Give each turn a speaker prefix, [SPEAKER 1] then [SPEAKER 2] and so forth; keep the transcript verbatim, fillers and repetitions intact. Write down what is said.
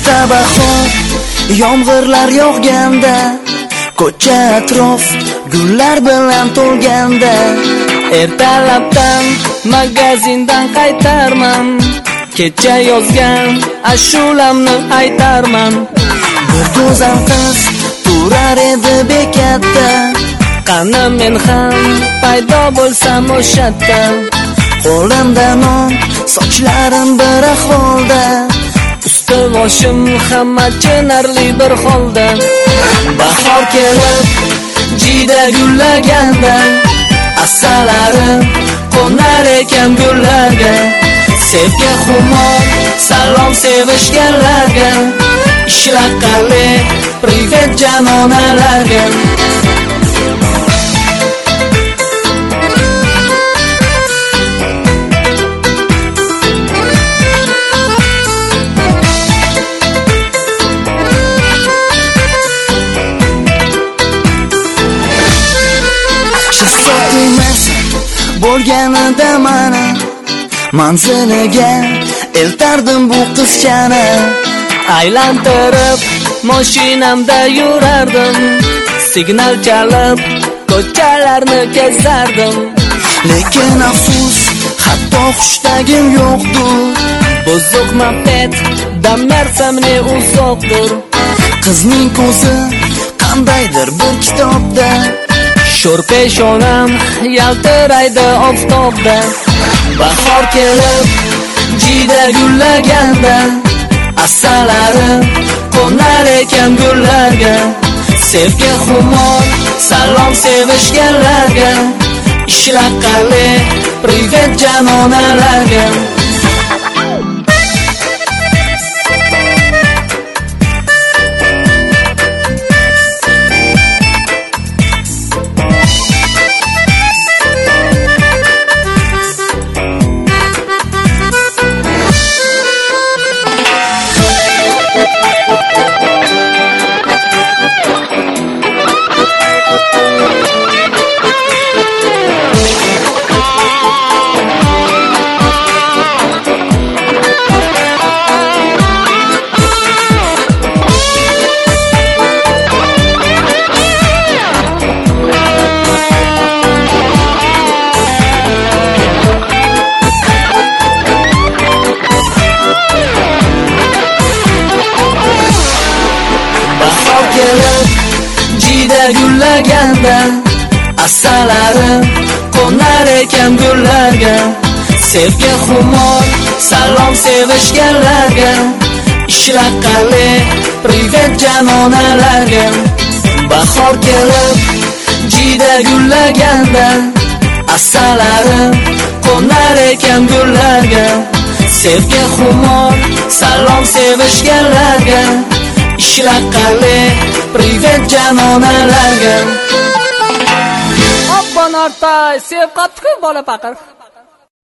[SPEAKER 1] erta bahor yomg'irlar yog'ganda, ko'cha atrof gullar bilan to'lganda, ertalabdan magazindan qaytarman, kecha yozgan ashulamni aytarman. Bir go'zal qiz turar edi bekatda, qani men ham paydo bo'lsam o'shatda. Qo'limda non, sochlarim bir ahvolda, usti boshim hamma chinarli bir holda. Bahor kelib jida gullaganda, asalarim qo'nar ekan gullarga. Sevgi xumor salom sevishganlarga, ishlaqali privet janonalarga. Bo'lganida mana manziliga eltardim bu qizchani, aylantirib mashinamda yurardim, signal chalib ko'chalarni kezardim. Lekin afsus, hatto xushtagim yo'qdir, buzuq mabet damlarsamni uzoqdir. Qizning ko'zi qandaydir bir kitobda, sho'r peshonam yaltiraydi oftobda. Bahor kelib jida gullaganda, asalarim qo'nar ekan gullarga. Sevgi xumor salom sevishganlarga, ishlaqali privet janonalarga. Jida gullaganda, asalarim qo'nar ekan gullarga. Sevgi xumor salom sevishganlarga, ishlaqali privet janonalarga. Bahor kelib jida gullaganda, asalarim qo'nar ekan gullarga. Sevgi xumor salom sevishganlarga, ishlaqali privet janonalarga.
[SPEAKER 2] Obbo Nartay, sevib qattiq bola paqir.